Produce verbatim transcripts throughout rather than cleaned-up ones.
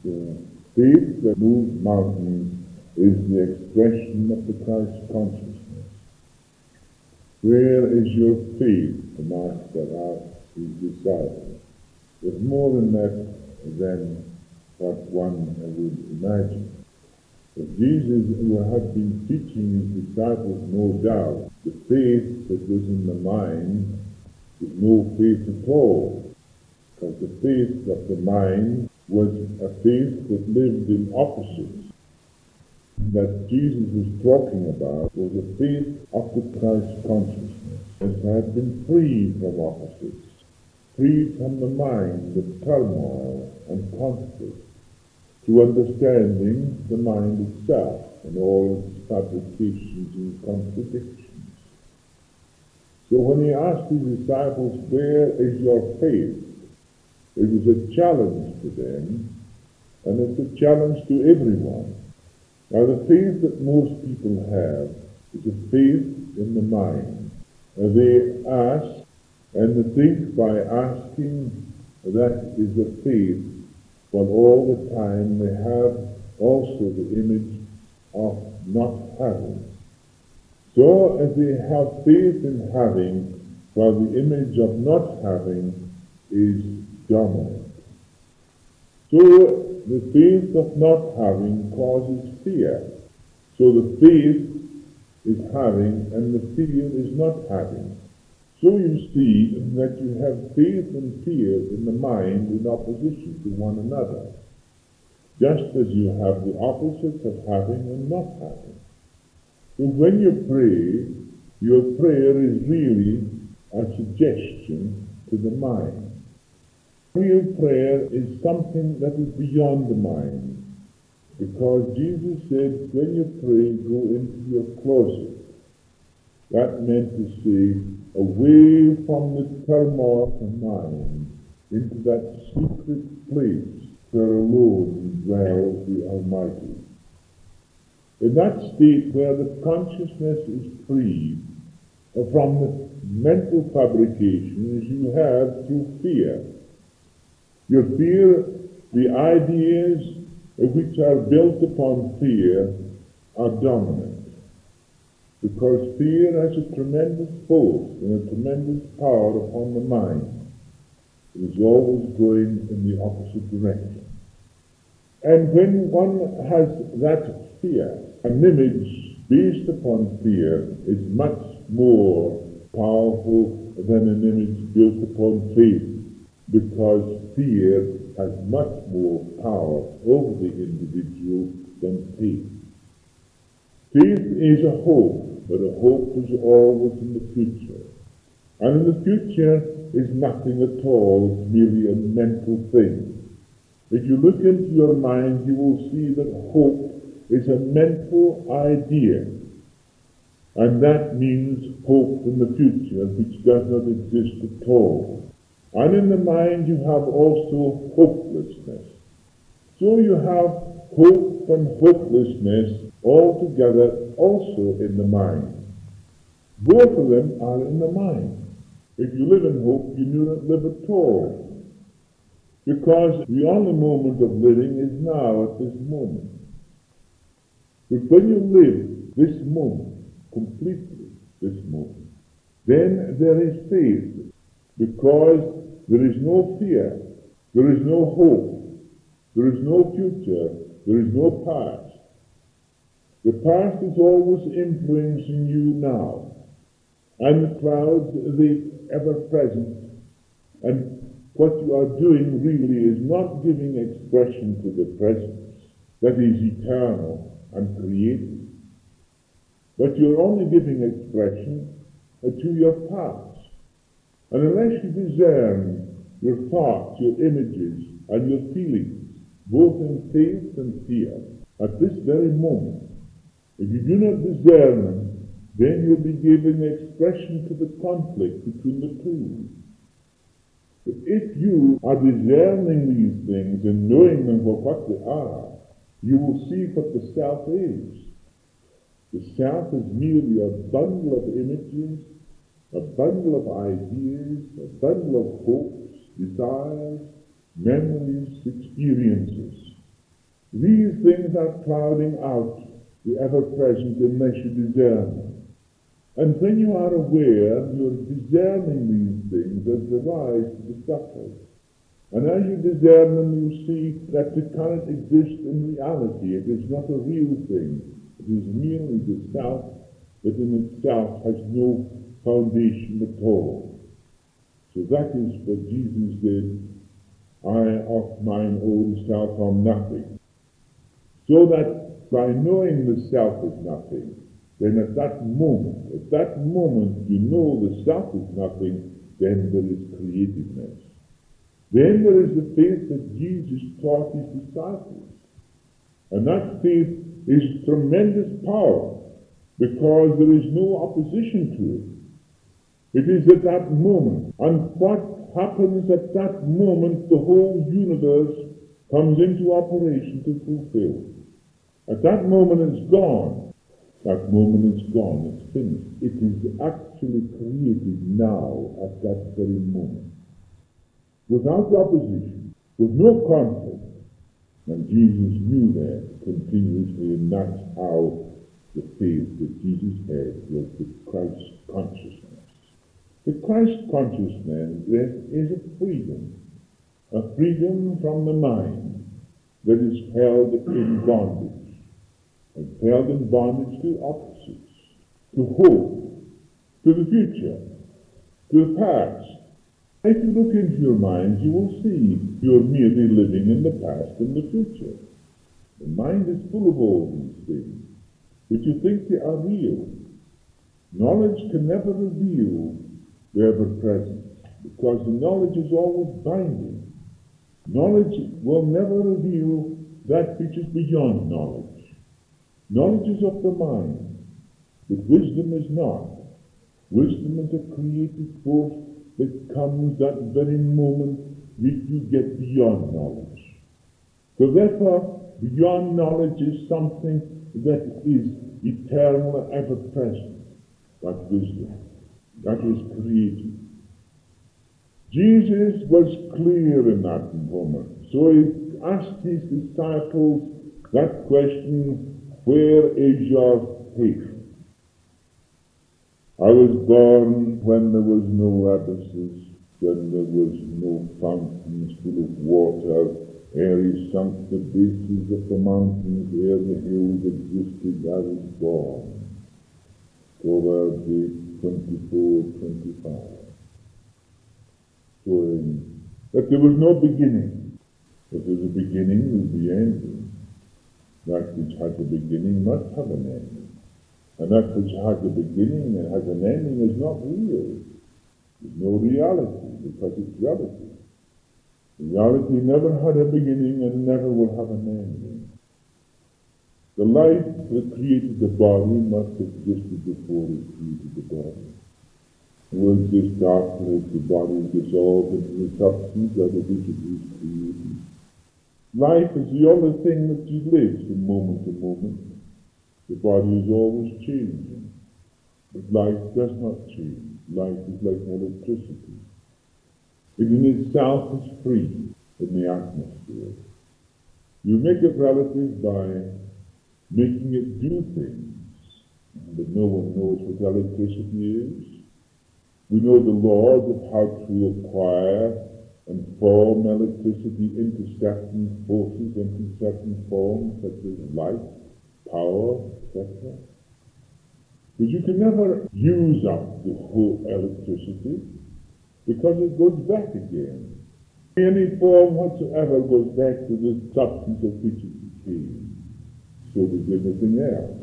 The faith that moves mountains is the expression of the Christ consciousness. Where is your faith? The Master asked his disciples. There's more in that than what one would imagine. But Jesus, who had been teaching his disciples, no doubt, the faith that was in the mind was no faith at all, because the faith of the mind was a faith that lived in opposites. That Jesus was talking about was a faith of the Christ consciousness, as had been freed from opposites, freed from the mind of turmoil and conflict, to understanding the mind itself and all its fabrications and contradictions. So when he asked his disciples, where is your faith? It was a challenge to them, and it's a challenge to everyone. Now the faith that most people have is a faith in the mind. Now, they ask, and they think by asking, that is a faith, but all the time they have also the image of not having. So if they have faith in having, while the image of not having is dominant. So the faith of not having causes fear. So the faith is having and the fear is not having. So you see that you have faith and fear in the mind in opposition to one another, just as you have the opposites of having and not having. So when you pray, your prayer is really a suggestion to the mind. Real prayer is something that is beyond the mind, because Jesus said, when you pray, go into your closet. That meant to say, away from the turmoil of the mind, into that secret place where alone dwells the Almighty. In that state where the consciousness is freed from the mental fabrications you have through fear. Your fear, the ideas which are built upon fear are dominant. Because fear has a tremendous force and a tremendous power upon the mind. It is always going in the opposite direction. And when one has that fear, an image based upon fear is much more powerful than an image built upon faith, because fear has much more power over the individual than faith. Faith is a hope, but a hope is always in the future. And in the future is nothing at all, it's merely a mental thing. If you look into your mind, you will see that hope is a mental idea. And that means hope in the future, which does not exist at all. And in the mind you have also hopelessness. So you have hope and hopelessness all together also in the mind. Both of them are in the mind. If you live in hope, you do not live at all. Because the only moment of living is now, at this moment. But when you live this moment, completely this moment, then there is faith, because there is no fear, there is no hope, there is no future, there is no past. The past is always influencing you now, and the clouds, they ever present, and what you are doing really is not giving expression to the present that is eternal and creative, but you're only giving expression to your past. And unless you discern your thoughts, your images, and your feelings, both in faith and fear, at this very moment, if you do not discern them, then you'll be giving expression to the conflict between the two. But if you are discerning these things and knowing them for what they are, you will see what the self is. The self is merely a bundle of images, a bundle of ideas, a bundle of hopes, desires, memories, experiences. These things are crowding out the ever-present and measured discernment. And when you are aware, you're discerning these things as they rise to the surface. And as you discern them, you see that they cannot exist in reality. It is not a real thing. It is merely the self that in itself has no foundation at all. So that is what Jesus said, I of mine own self am nothing. So that by knowing the self is nothing, then at that moment, at that moment you know the self is nothing, then there is creativeness. Then there is the faith that Jesus taught his disciples. And that faith is tremendous power because there is no opposition to it. It is at that moment. And what happens at that moment, the whole universe comes into operation to fulfill. At that moment it's gone. That moment is gone. It's finished. It is actually created now at that very moment. Without opposition, with no conflict. And Jesus knew that continuously, and that's how the faith that Jesus had was the Christ consciousness. The Christ consciousness is a freedom, a freedom from the mind that is held in bondage, and held in bondage to opposites, to hope, to the future, to the past. If you look into your minds, you will see you're merely living in the past and the future. The mind is full of all these things, but you think they are real. Knowledge can never reveal the ever-present, because the knowledge is always binding. Knowledge will never reveal that which is beyond knowledge. Knowledge is of the mind, but wisdom is not. Wisdom is a creative force that comes that very moment that you get beyond knowledge. So therefore, beyond knowledge is something that is eternal and ever-present. That wisdom. That is creative. Jesus was clear in that moment. So he asked his disciples that question, where is your faith? I was born when there was no abysses, when there was no fountains full of water, ere he sunk the bases of the mountains, ere the hills existed, I was born. Proverbs eight, twenty-four, twenty-five. Showing that there was no beginning. If there's a beginning, there'll be ending. That which has a beginning must have an ending. And that which has a beginning and has an ending is not real. There's no reality, because it's relative. Reality never had a beginning and never will have an ending. The life that created the body must have existed before it created the body. It will exist after as the body is dissolved into the substance out of which it was created. Life is the only thing that lives from moment to moment. The body is always changing, but life does not change. Life is like electricity. It in itself is free in the atmosphere. You make it relative by making it do things, but no one knows what electricity is. We know the laws of how to acquire and form electricity into certain forces, into certain forms, such as light, power, et cetera. But you can never use up the whole electricity because it goes back again. Any form whatsoever goes back to the substance of which it became. So does everything else.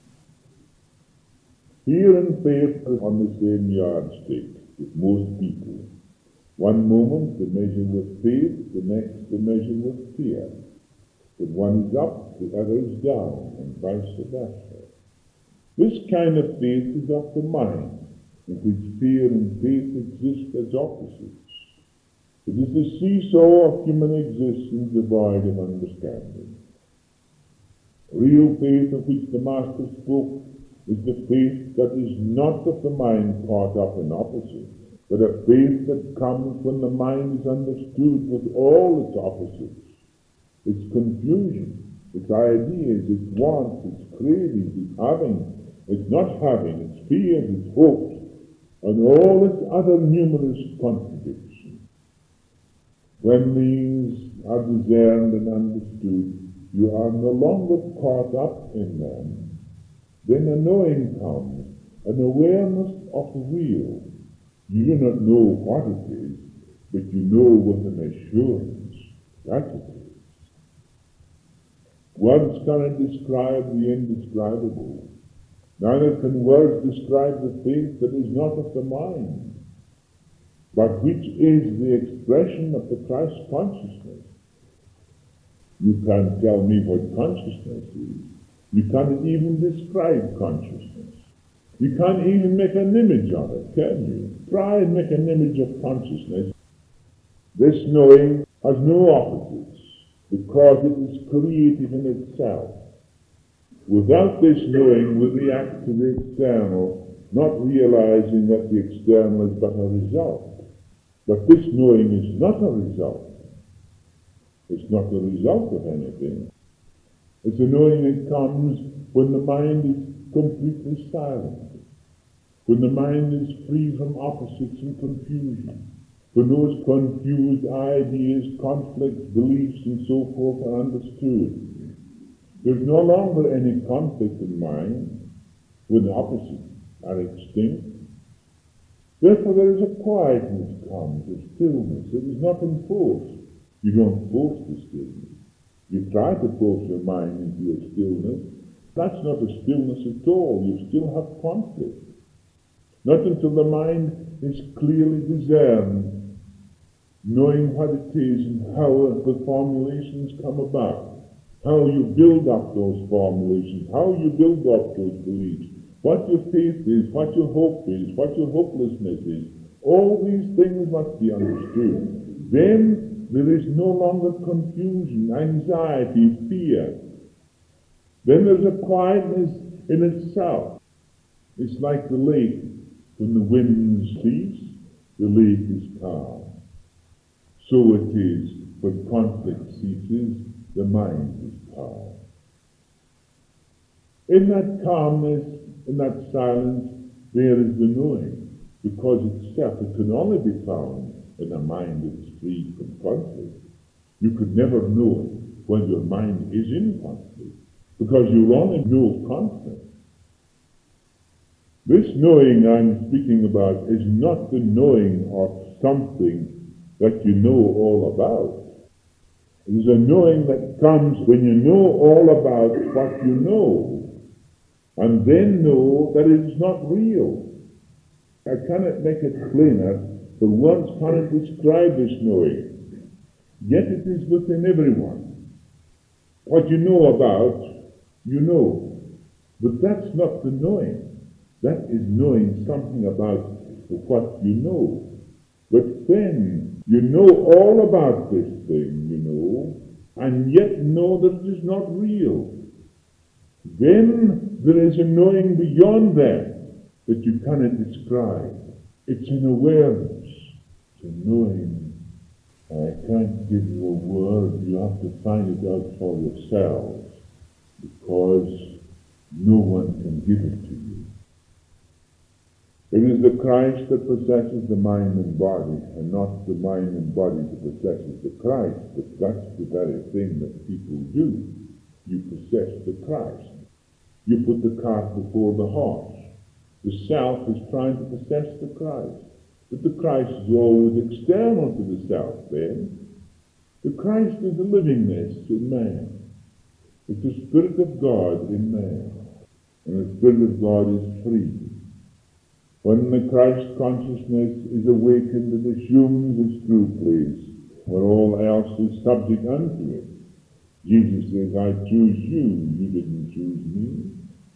Fear and faith are on the same yardstick with most people. One moment they measure with faith, the next they measure with fear. But one is up, the other is down, and vice versa. This kind of faith is of the mind, in which fear and faith exist as opposites. It is the seesaw of human existence devoid of understanding. Real faith of which the Master spoke is the faith that is not of the mind caught up in opposites, but a faith that comes when the mind is understood with all its opposites, its confusion, its ideas, its wants, its cravings, its having, its not having, its fears, its hopes, and all its other numerous contradictions. When these are discerned and understood, you are no longer caught up in them. Then a knowing comes, an awareness of the real. You do not know what it is, but you know with an assurance that it is. Words cannot describe the indescribable. Neither can words describe the faith that is not of the mind, but which is the expression of the Christ consciousness. You can't tell me what consciousness is. You can't even describe consciousness. You can't even make an image of it, can you? Try and make an image of consciousness. This knowing has no opposites, because it is creative in itself. Without this knowing, we react to the external, not realizing that the external is but a result. But this knowing is not a result. It's not the result of anything. It's a knowing that comes when the mind is completely silent, when the mind is free from opposites and confusion, when those confused ideas, conflicts, beliefs, and so forth are understood. There's no longer any conflict in mind when the opposites are extinct. Therefore there is a quietness comes, a stillness. It is not enforced. You don't force the stillness. You try to force your mind into a stillness. That's not a stillness at all. You still have conflict. Not until the mind is clearly discerned, knowing what it is and how the formulations come about. How you build up those formulations, how you build up those beliefs, what your faith is, what your hope is, what your hopelessness is. All these things must be understood. Then there is no longer confusion, anxiety, fear. Then there's a quietness in itself. It's like the lake. When the winds cease, the lake is calm. So it is when conflict ceases, the mind is calm. In that calmness, in that silence, there is the knowing, because itself, it can only be found in a mind that is free from conflict. You could never know it when your mind is in conflict, because you only know conflict. This knowing I'm speaking about is not the knowing of something that you know all about. It is a knowing that comes when you know all about what you know, and then know that it is not real. I cannot make it plainer, but words cannot describe this knowing. Yet it is within everyone. What you know about, you know. But that's not the knowing. That is knowing something about what you know. But when you know all about this thing, you know, and yet know that it is not real, then there is a knowing beyond that that you cannot describe. It's an awareness. It's a knowing. I can't give you a word. You have to find it out for yourselves, because no one can give it to you. It is the Christ that possesses the mind and body, and not the mind and body that possesses the Christ. But that's the very thing that people do. You possess the Christ. You put the cart before the horse. The self is trying to possess the Christ. But the Christ is always external to the self then. The Christ is the livingness in man. It's the Spirit of God in man. And the Spirit of God is free. When the Christ consciousness is awakened, it assumes its true place, where all else is subject unto it. Jesus says, I choose you, you didn't choose me.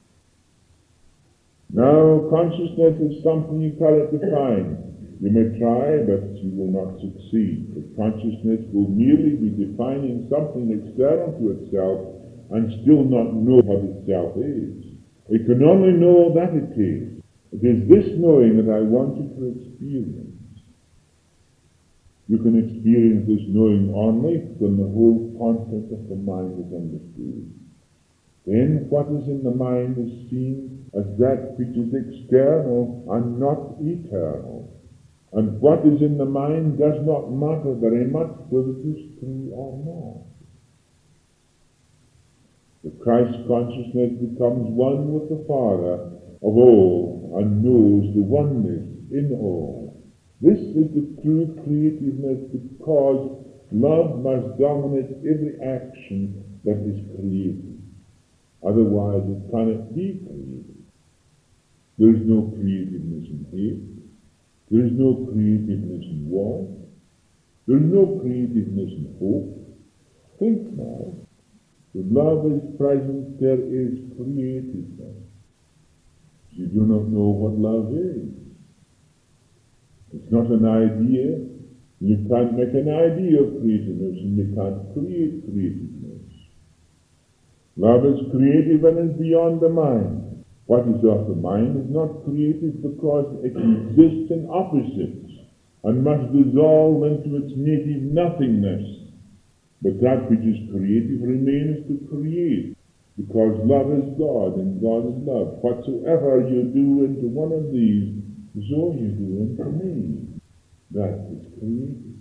Now, consciousness is something you cannot define. You may try, but you will not succeed. But consciousness will merely be defining something external to itself and still not know what itself is. It can only know that it is. It is this knowing that I want you to experience. You can experience this knowing only when the whole content of the mind is understood. Then what is in the mind is seen as that which is external and not eternal. And what is in the mind does not matter very much whether it is true or not. The Christ consciousness becomes one with the Father of all and knows the oneness in all. This is the true creativeness, because love must dominate every action that is created. Otherwise it cannot be created. There is no creativeness in hate. There is no creativeness in war. There is no creativeness in hope. Think now. When love is present, there is creativeness. You do not know what love is. It's not an idea. You can't make an idea of creativeness, and you can't create creativeness. Love is creative and is beyond the mind. What is of the mind is not creative because it exists in opposites and must dissolve into its native nothingness. But that which is creative remains to create, because love is God and God is love. Whatsoever you do into one of these, so you do unto me. That is creative.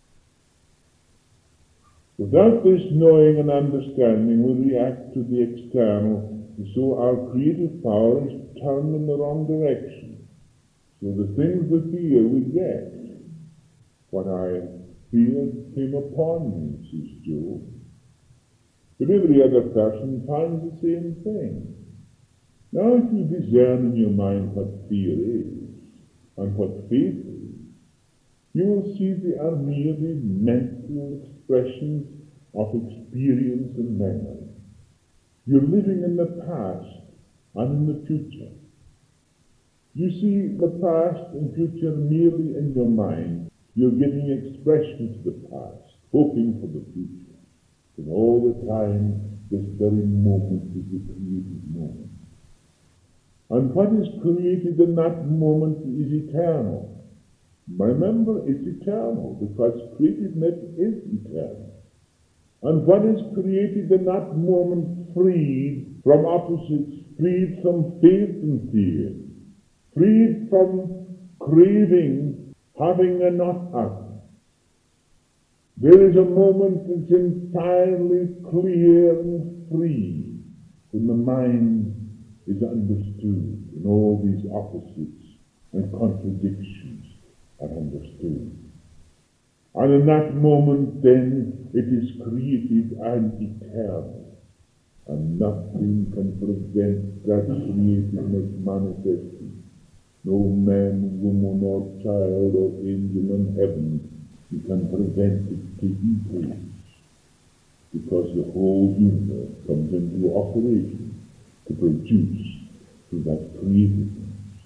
Without this knowing and understanding, we react to the external, and so our creative power is turned in the wrong direction. So the things we feel, we get. What I feel came upon me, says Job. But every other person finds the same thing. Now if you discern in your mind what fear is, and what faith is, you will see they are merely mental expressions of experience and memory. You're living in the past and in the future. You see the past and future merely in your mind. You're giving expression to the past, hoping for the future. And all the time, this very moment is the creative moment. And what is created in that moment is eternal. Remember, it's eternal, because creativeness is eternal. And what is created in that moment, freed from opposites, freed from faith and fear, freed from craving, having and not having. There is a moment that's entirely clear and free when the mind is understood and all these opposites and contradictions are understood. And in that moment then it is created and eternal, and nothing can prevent that creativeness manifesting. No man, woman, or child, or angel in heaven you can prevent it taking place, because the whole universe comes into operation to produce through that creativeness.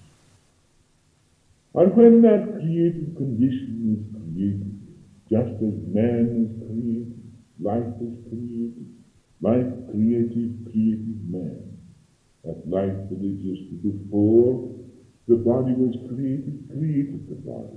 And when that creative condition is created, just as man is created, life is created, life creative, creative man, that life that existed before the body was created, created the body.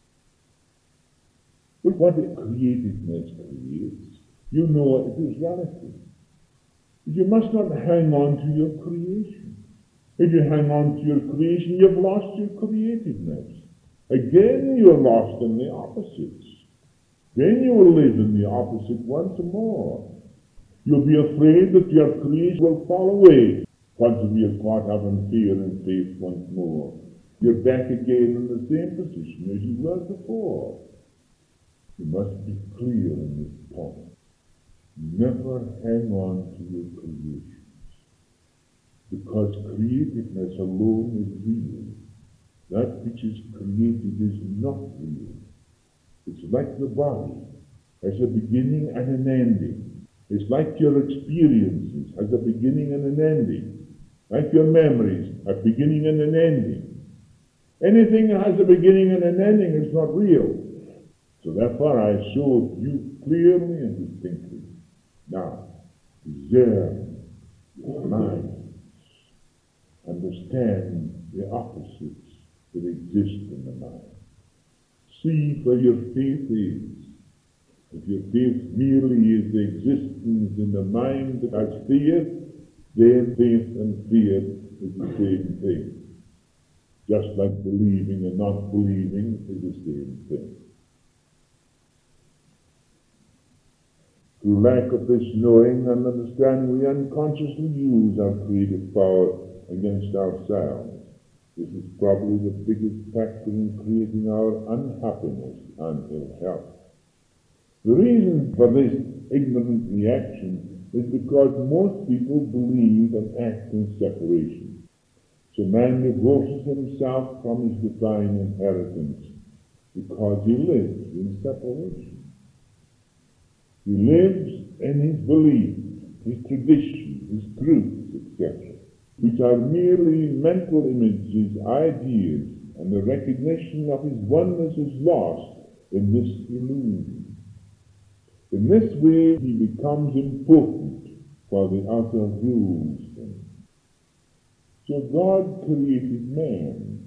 But what the creativeness creates, you know it is relative. You must not hang on to your creation. If you hang on to your creation, you've lost your creativeness. Again, you're lost in the opposites. Then you will live in the opposite once more. You'll be afraid that your creation will fall away once you are caught up in fear and faith once more. You're back again in the same position as you were before. You must be clear in this point. Never hang on to your creations, because creativeness alone is real. That which is created is not real. It's like the body, has a beginning and an ending. It's like your experiences, has a beginning and an ending. Like your memories, a beginning and an ending. Anything that has a beginning and an ending is not real. So therefore I showed you clearly and distinctly. Now, discern your minds. Understand the opposites that exist in the mind. See where your faith is. If your faith merely is the existence in the mind that has fear, then faith and fear is the same thing. Just like believing and not believing is the same thing. Through lack of this knowing and understanding, we unconsciously use our creative power against ourselves. This is probably the biggest factor in creating our unhappiness and ill health. The reason for this ignorant reaction is because most people believe and act in separation. So man divorces himself from his divine inheritance because he lives in separation. He lives in his beliefs, his traditions, his truths, et cetera, which are merely mental images, ideas, and the recognition of his oneness is lost in this illusion. In this way, he becomes important for the outer rules him. So God created man.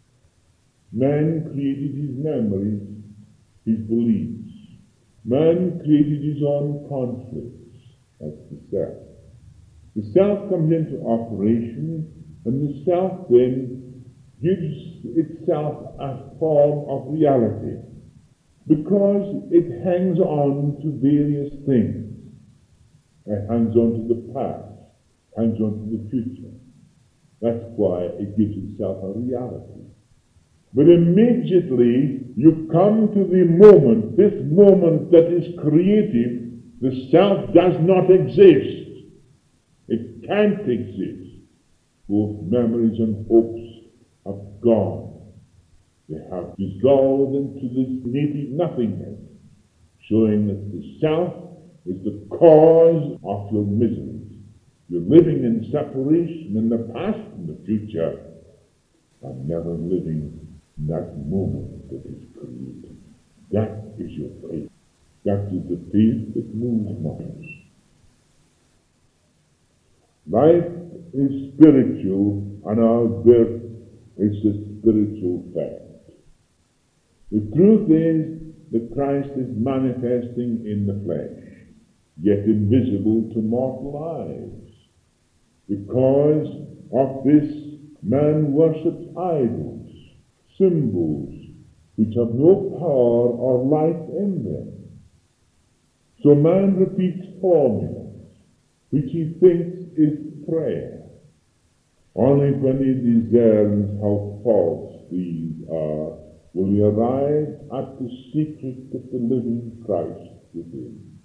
Man created his memories, his beliefs. Man created his own conflicts. That's the self. The self comes into operation, and the self then gives itself a form of reality, because it hangs on to various things. It hangs on to the past, hangs on to the future. That's why it gives itself a reality. But immediately you come to the moment, this moment that is creative, the self does not exist. It can't exist. Both memories and hopes have gone. They have dissolved into this native nothingness, showing that the self is the cause of your miseries. You're living in separation in the past and the future, and never living in that moment that is created. That is your faith. That is the faith that moves minds. Life is spiritual, and our birth is a spiritual fact. The truth is that Christ is manifesting in the flesh, yet invisible to mortal eyes. Because of this, man worships idols, symbols, which have no power or life in them. So man repeats formulas, which he thinks is prayer. Only when he discerns how false these are will he arrive at the secret of the living Christ within.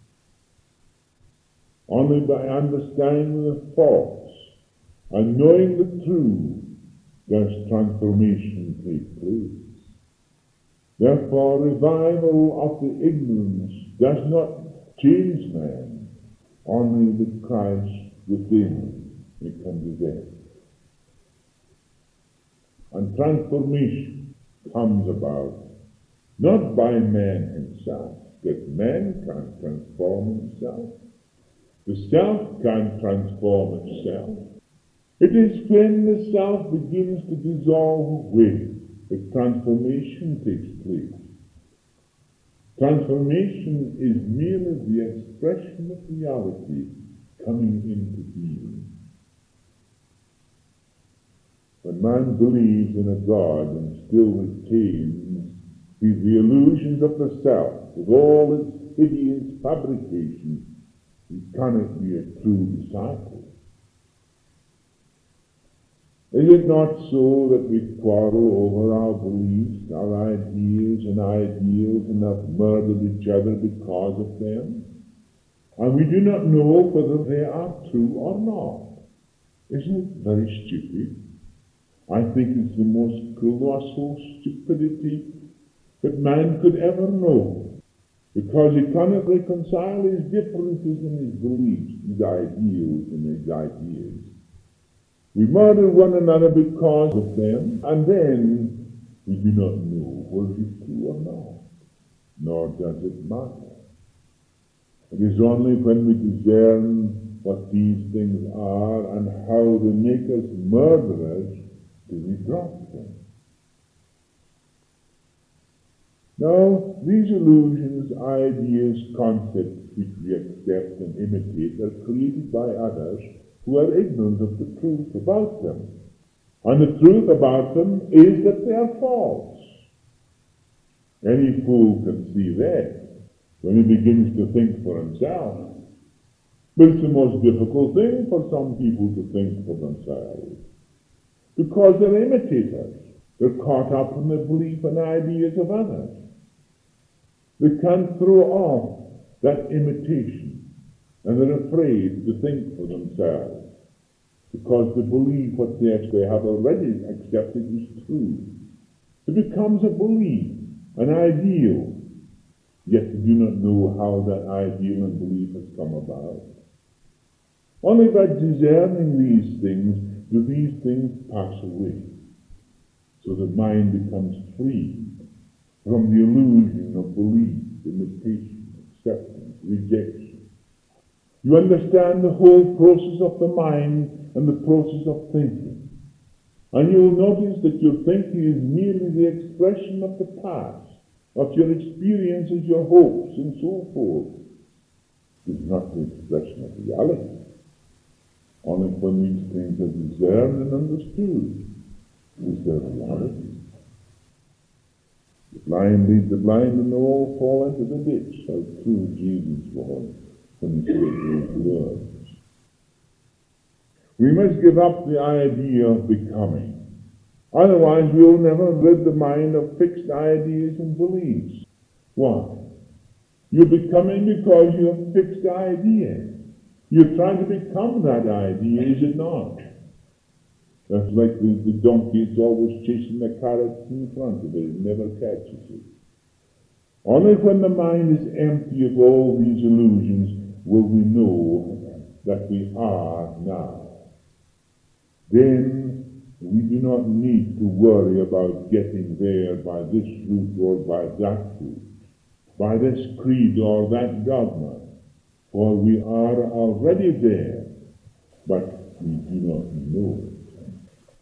Only by understanding the false and knowing the true does transformation take place. Therefore, revival of the ignorance does not change man, only the Christ within it can do that. And transformation comes about not by man himself, that man can't transform himself. The self can't transform itself. It is when the self begins to dissolve away that transformation takes place. Transformation is merely the expression of reality coming into being. When man believes in a God and still retains the illusions of the self, with all its hideous fabrications, he cannot be a true disciple. Is it not so that we quarrel over our beliefs, our ideas and ideals, and have murdered each other because of them? And we do not know whether they are true or not. Isn't it very stupid? I think it's the most colossal stupidity that man could ever know, because he cannot reconcile his differences in his beliefs, his ideals and his ideas. We murder one another because of them, and then we do not know whether it's true or not, nor does it matter. It is only when we discern what these things are and how they make us murderers do we drop them. Now, these illusions, ideas, concepts which we accept and imitate are created by others who are ignorant of the truth about them. And the truth about them is that they are false. Any fool can see that when he begins to think for himself. But it's the most difficult thing for some people to think for themselves, because they're imitators. They're caught up in the belief and ideas of others. They can't throw off that imitation, and they're afraid to think for themselves, because they believe what they actually have already accepted is true. It becomes a belief, an ideal, yet they do not know how that ideal and belief has come about. Only by discerning these things do these things pass away, so the mind becomes free from the illusion of belief, imitation, acceptance, rejection. You understand the whole process of the mind and the process of thinking, and you will notice that your thinking is merely the expression of the past, of your experiences, your hopes, and so forth. It is not the expression of reality. Only when these things are discerned and understood is there reality. The blind lead the blind, and they all fall into the ditch. How true Jesus was when he said those words. We must give up the idea of becoming. Otherwise, we will never rid the mind of fixed ideas and beliefs. Why? You're becoming because you have fixed ideas. You're trying to become that idea, is it not? That's like the, the donkey, it's always chasing the carrot in front of it, it never catches it. Only when the mind is empty of all these illusions will we know that we are now. Then we do not need to worry about getting there by this route or by that route, by this creed or that dogma. For we are already there, but we do not know it.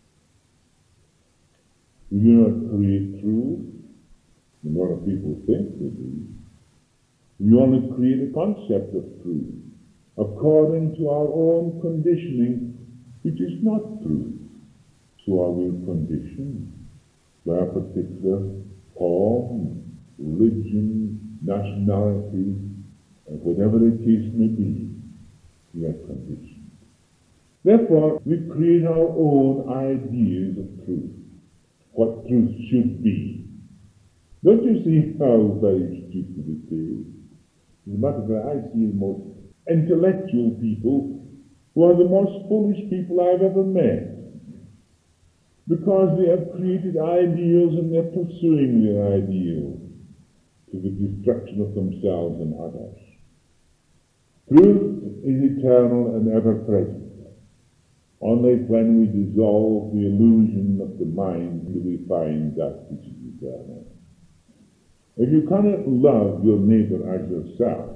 We do not create truth, and a lot of people think we do. We only create a concept of truth, according to our own conditioning, which is not truth. So are we conditioned by a particular form, religion, nationality, and whatever the case may be, we are conditioned. Therefore, we create our own ideas of truth, what truth should be. Don't you see how very stupid it is? As a matter of fact, I see the most intellectual people who are the most foolish people I've ever met, because they have created ideals and they're pursuing their ideals to the destruction of themselves and others. Truth is eternal and ever-present. Only when we dissolve the illusion of the mind do we find that which is eternal. If you cannot love your neighbor as yourself,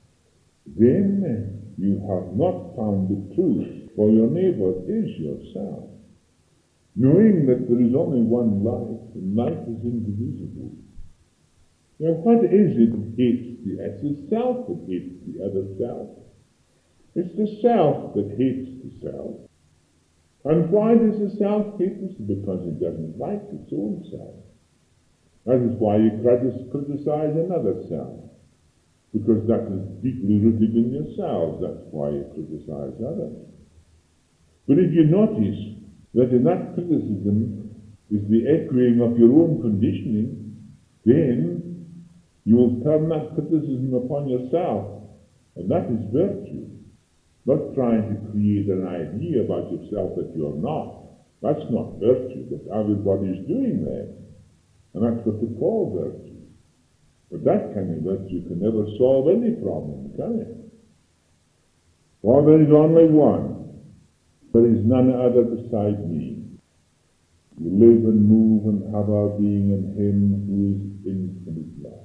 then you have not found the truth, for your neighbor is yourself. Knowing that there is only one life, and life is indivisible. Now, what is it that hates the It's the self that hates the other self. It's the self that hates the self. And why does the self hate this? Because it doesn't like its own self. That is why you criticize another self, because that is deeply rooted in yourself. That's why you criticize others. But if you notice that in that criticism is the echoing of your own conditioning, then you will turn that criticism upon yourself, and that is virtue. Not trying to create an idea about yourself that you're not. That's not virtue, but everybody's doing that. And that's what they call virtue. But that kind of virtue can never solve any problem, can it? For there is only one. There is none other beside me. We live and move and have our being in Him who is infinite love.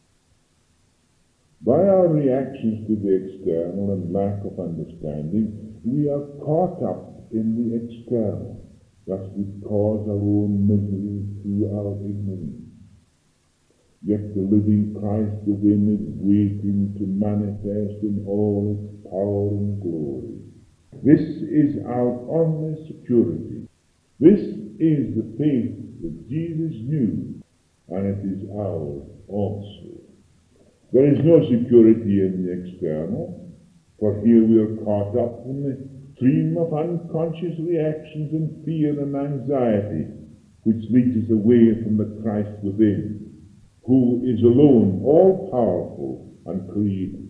By our reactions to the external and lack of understanding, we are caught up in the external. Thus we cause our own misery through our ignorance. yet the living Christ within is waiting to manifest in all its power and glory. This is our only security. This is the faith that Jesus knew, and it is ours also. There is no security in the external, for here we are caught up in the stream of unconscious reactions and fear and anxiety, which leads us away from the Christ within, who is alone all-powerful and creative.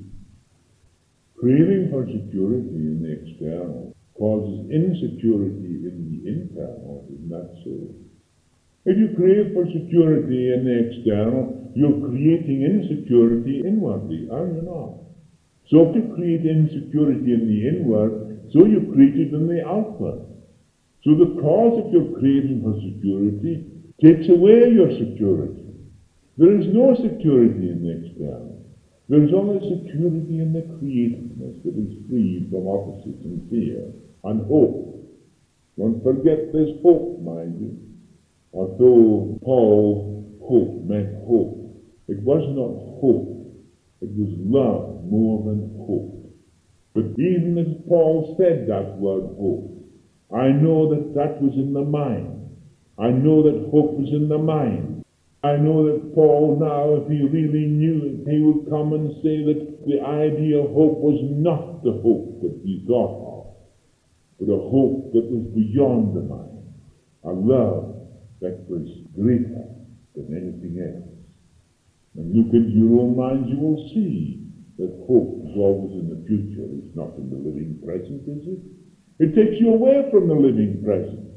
Craving for security in the external causes insecurity in the internal, isn't that so? If you crave for security in the external, you're creating insecurity inwardly, are you not? So if you create insecurity in the inward, so you create it in the outward. So the cause of your craving for security takes away your security. There is no security in the external. There is only security in the creativeness that is free from opposites and fear and hope. Don't forget this hope, mind you. Although Paul hope meant hope, it was not hope. It was love more than hope. But even as Paul said that word hope, I know that that was in the mind. I know that hope was in the mind. I know that Paul now, if he really knew it, he would come and say that the ideal hope was not the hope that he thought of, but a hope that was beyond the mind, a love that was greater than anything else. And look into your own minds, you will see that hope is always in the future. It's not in the living present, is it? It takes you away from the living presence.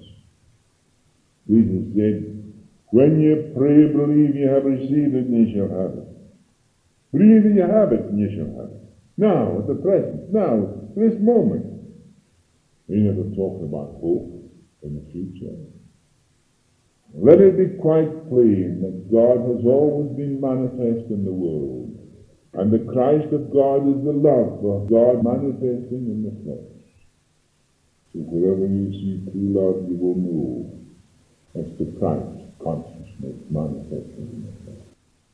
Jesus said, when you pray, believe you have received it, and you shall have it. Believe that you have it, and you shall have it. Now, at the present, now, this moment. He never talked about hope in the future. Let it be quite plain that God has always been manifest in the world, and the Christ of God is the love of God manifesting in the flesh. So wherever you see true love, you will know that's the Christ consciousness manifesting in the flesh.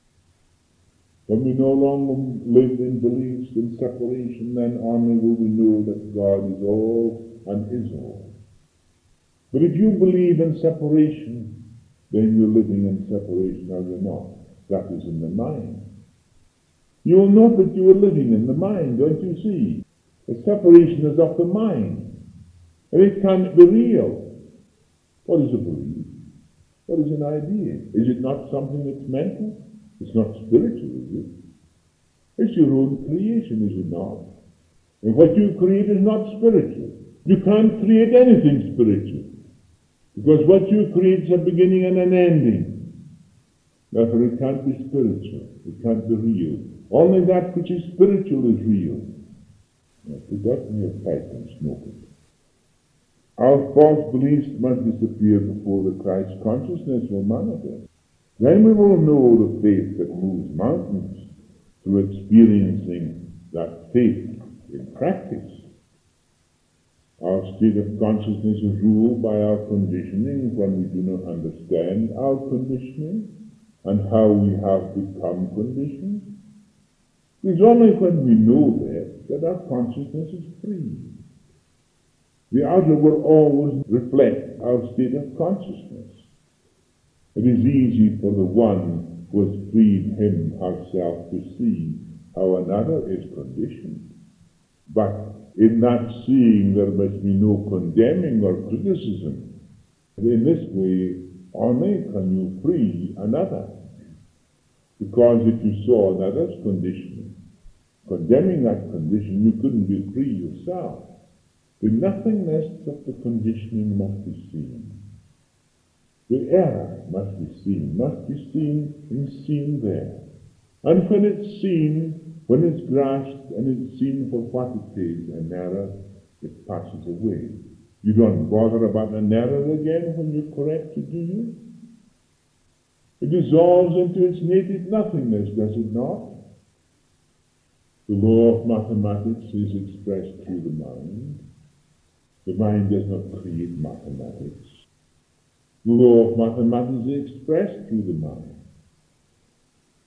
When we no longer live in beliefs in separation, then only will we know that God is all and is all. But if you believe in separation, then you're living in separation, are you not? That is in the mind. You will know that you are living in the mind, don't you see? The separation is of the mind. And it can't be real. What is a belief? What is an idea? Is it not something that's mental? It's not spiritual, is it? It's your own creation, is it not? And what you create is not spiritual. You can't create anything spiritual. Because what you create is a beginning and an ending. Therefore it can't be spiritual. It can't be real. Only that which is spiritual is real. Now, put that in your pipe and smoke it. Our false beliefs must disappear before the Christ consciousness will manifest. Then we will know the faith that moves mountains through experiencing that faith in practice. Our state of consciousness is ruled by our conditioning when we do not understand our conditioning and how we have become conditioned. It is only when we know that that our consciousness is free. The outer will always reflect our state of consciousness. It is easy for the one who has freed him herself to see how another is conditioned. But in that seeing there must be no condemning or criticism. In this way only can you free another. Because if you saw another's conditioning, condemning that condition, you couldn't be free yourself. The nothingness of the conditioning must be seen. The error must be seen, must be seen and seen there. And when it's seen, when it's grasped and it's seen for what it is, an error, it passes away. You don't bother about an error again when you're corrected, do you? It dissolves into its native nothingness, does it not? The law of mathematics is expressed through the mind. The mind does not create mathematics. The law of mathematics is expressed through the mind.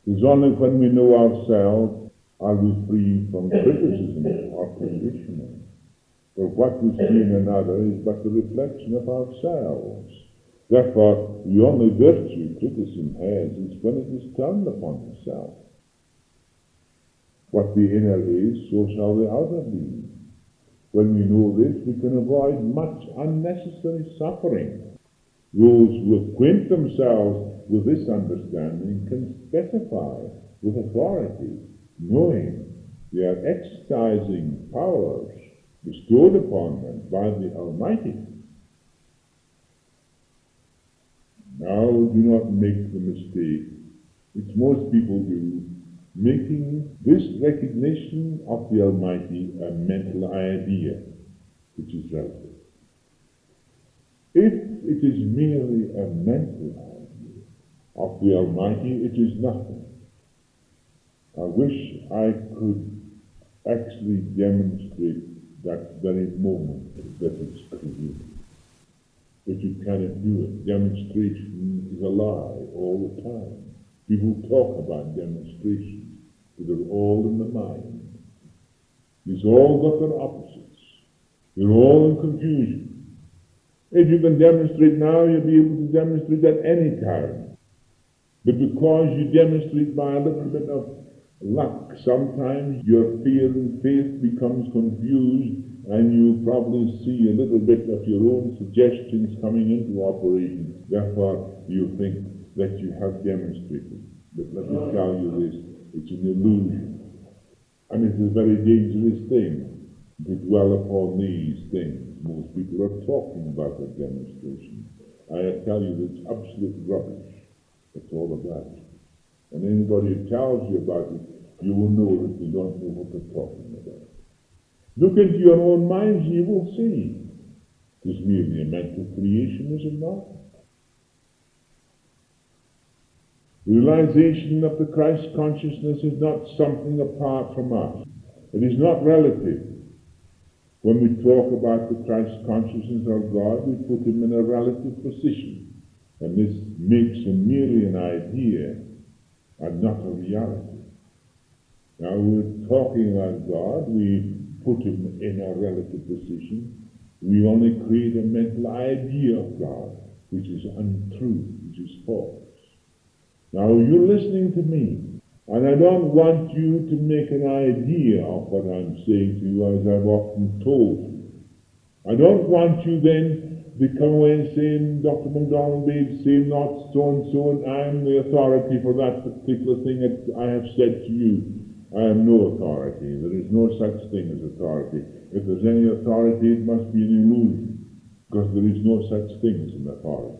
It's only when we know ourselves are we free from criticism or conditioning. For what we see in another is but the reflection of ourselves. Therefore, the only virtue criticism has is when it is turned upon the self. What the inner is, so shall the outer be. When we know this, we can avoid much unnecessary suffering. Those who acquaint themselves with this understanding can specify with authority, knowing they are exercising powers bestowed upon them by the Almighty. Now, do not make the mistake, which most people do, making this recognition of the Almighty a mental idea, which is relative. If it is merely a mental idea of the Almighty, it is nothing. I wish I could actually demonstrate that very moment that it's created. But you cannot do it. Demonstration is a lie all the time. People talk about demonstrations, but they're all in the mind. It's all got their opposites. They're all in confusion. If you can demonstrate now, you'll be able to demonstrate at any time. But because you demonstrate by a little bit of luck, sometimes your fear and faith becomes confused, and you probably see a little bit of your own suggestions coming into operation. Therefore, you think that you have demonstrated. But let me tell you this, it's an illusion. And it's a very dangerous thing to dwell upon these things. Most people are talking about a demonstration. I tell you, it's absolute rubbish. It's all about it. And anybody who tells you about it, you will know that they don't know what they're talking about. Look into your own minds and you will see. It's merely a mental creation, is it not? The realization of the Christ consciousness is not something apart from us. It is not relative. When we talk about the Christ consciousness of God, we put him in a relative position. And this makes him merely an idea and not a reality. Now we're talking about God, we put him in a relative position. We only create a mental idea of God, which is untrue, which is false. Now you're listening to me, and I don't want you to make an idea of what I'm saying to you, as I've often told you. I don't want you then to come away and say, Doctor MacDonald made say not so-and-so, and I'm the authority for that particular thing that I have said to you. I am no authority. There is no such thing as authority. If there's any authority, it must be an illusion, because there is no such thing as an authority.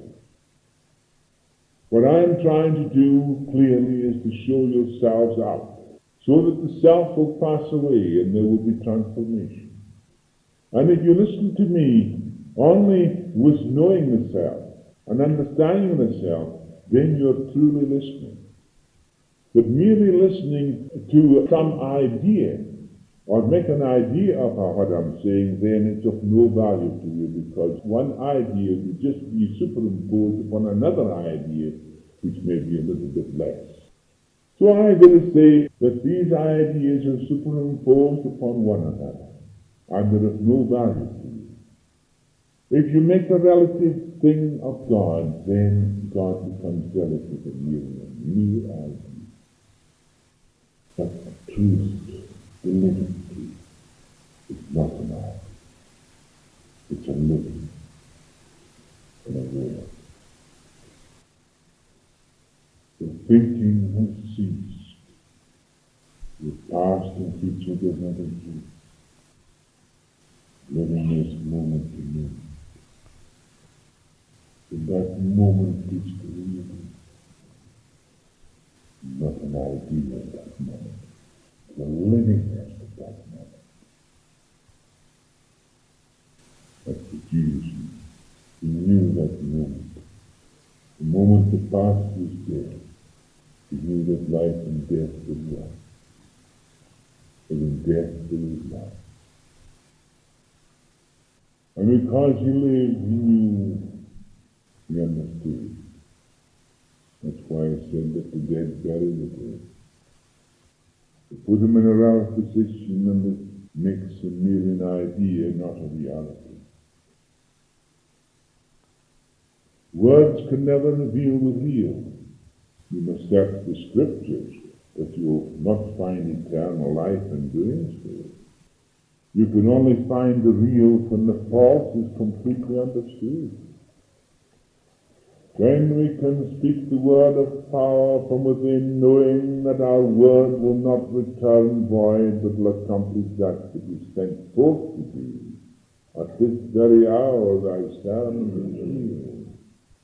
What I am trying to do clearly is to show yourselves out, so that the self will pass away and there will be transformation. And if you listen to me only with knowing the self and understanding the self, then you're truly listening. But merely listening to some idea or make an idea of what I'm saying, then it's of no value to you, because one idea would just be superimposed upon another idea, which may be a little bit less. So I will say that these ideas are superimposed upon one another, and they're of no value to you. If you make a relative thing of God, then God becomes relative and merely a new idea. But the truth, the living truth, is not an idea. It's a living and a real. The thinking has ceased. The past and future does not exist. Living is moment to moment. In that moment is created. Not an idea at that moment. The livingness of that moment. That's the Jews. He knew that moment. The moment the past was dead. He knew that life and death was one. And in death there was life. And because he lived, he knew, he understood. That's why I said that the dead bury the dead. To put them in a right position and it makes them merely an idea, not a reality. Words can never reveal the real. You must search the scriptures, but you will not find eternal life in doing so. You can only find the real when the false is completely understood. Then we can speak the word of power from within, knowing that our word will not return void, but will accomplish that which is sent forth to do. At this very hour thy servant is healed.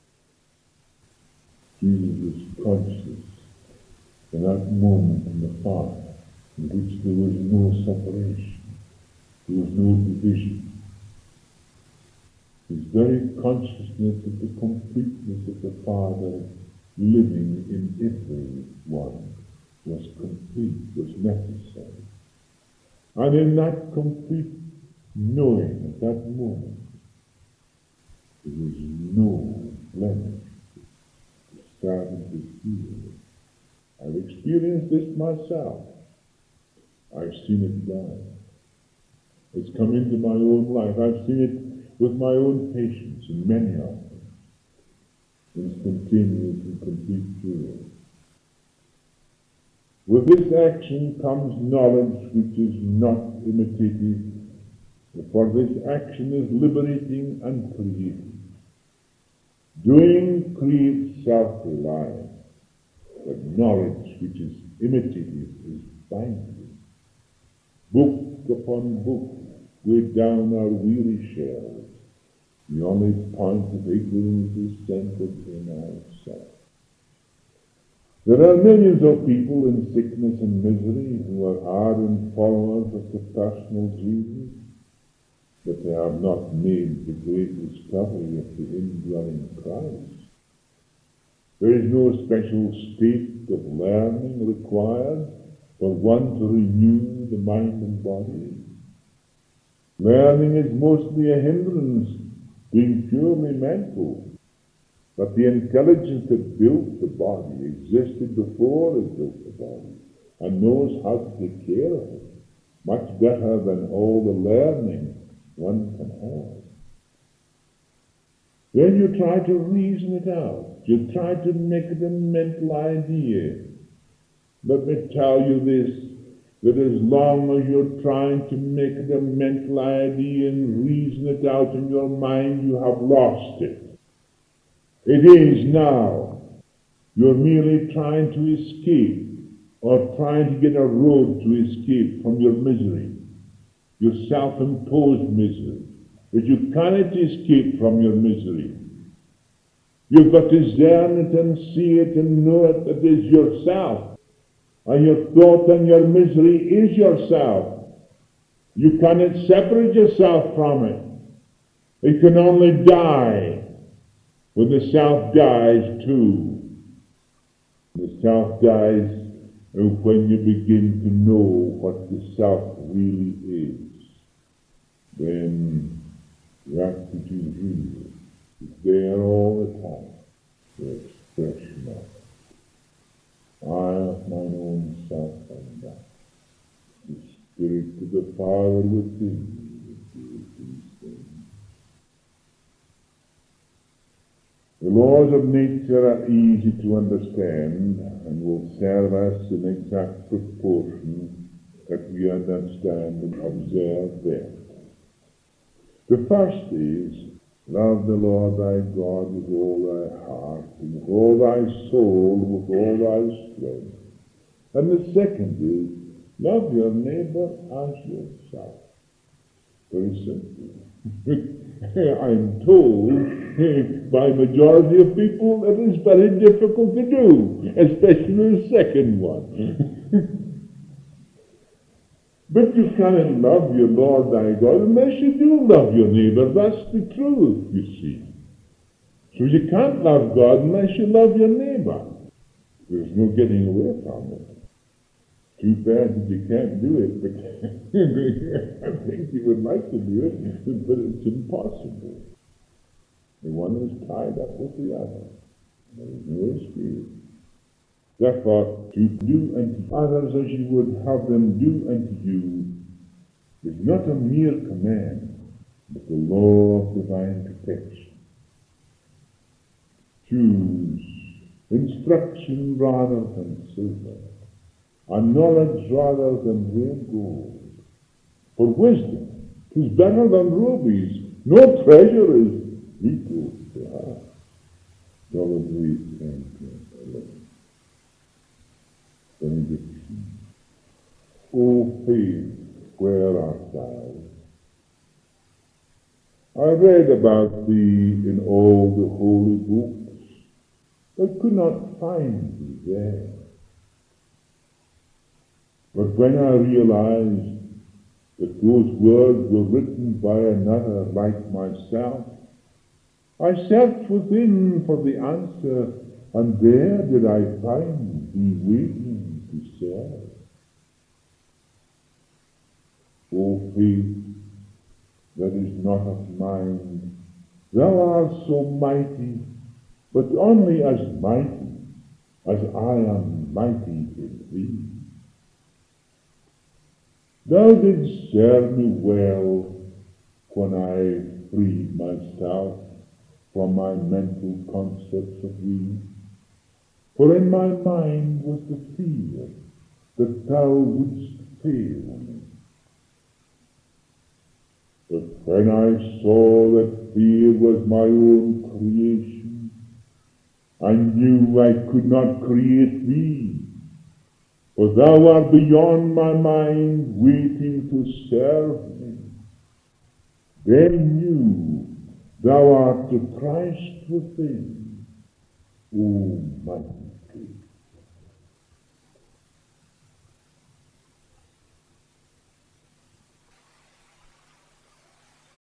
Jesus was conscious in that moment in the fire, in which there was no separation, there was no division. His very consciousness of the completeness of the Father living in every one was complete, was necessary. And in that complete knowing at that moment, there was no blemish. The servant is healed. I've experienced this myself. I've seen it done. It's come into my own life. I've seen it with my own patients, and many of them, instantaneous and complete cure. With this action comes knowledge which is not imitative, for this action is liberating and creating. Doing creates self-reliance, but knowledge which is imitative is binding. Book upon book weigh down our weary shells. The only point of ignorance is centered in ourselves. There are millions of people in sickness and misery who are ardent followers of the personal Jesus, but they have not made the great discovery of the indwelling Christ. There is no special state of learning required for one to renew the mind and body. Learning is mostly a hindrance, being purely mental. But the intelligence that built the body existed before it built the body and knows how to take care of it much better than all the learning one can have. When you try to reason it out, you try to make it a mental idea. Let me tell you this, that as long as you're trying to make it a mental idea and reason it out in your mind, you have lost it. It is now. You're merely trying to escape or trying to get a road to escape from your misery, your self-imposed misery. But you cannot escape from your misery. You've got to discern it and see it and know it. It is yourself. And your thought and your misery is yourself. You cannot separate yourself from it. It can only die when the self dies too. The self dies when you begin to know what the self really is. Then that which is real is there all the time, the expression of it. I of mine own self am that. The Spirit of the Father within me doeth these things. The laws of nature are easy to understand and will serve us in exact proportion that we understand and observe them. The first is, love the Lord thy God with all thy heart, and with all thy soul, with all thy strength. And the second is, love your neighbor as yourself. Very simple. I'm told by majority of people it is very difficult to do, especially the second one. But you cannot love your Lord thy God unless you do love your neighbor. That's the truth, you see. So you can't love God unless you love your neighbor. There's no getting away from it. Too bad that you can't do it, but I think you would like to do it, but it's impossible. The one is tied up with the other. There is no escape. Therefore, to do unto others as you would have them do unto you is not a mere command, but the law of divine protection. Choose instruction rather than silver, and knowledge rather than real gold. For wisdom is better than rubies. No treasure is equal to her. Proverbs eight, ten, eleven. Benediction. O faith, where art thou? I read about thee in all the holy books, but could not find thee there. But when I realized that those words were written by another like myself, I searched within for the answer, and there did I find thee waiting to serve. O faith that is not of mind, thou art so mighty, but only as mighty as I am mighty in thee. Thou didst serve me well when I freed myself from my mental concepts of thee, for in my mind was the fear that thou wouldst fail me. But when I saw that fear was my own creation, I knew I could not create thee, for thou art beyond my mind, waiting to serve me. Then knew thou art the Christ within, O mighty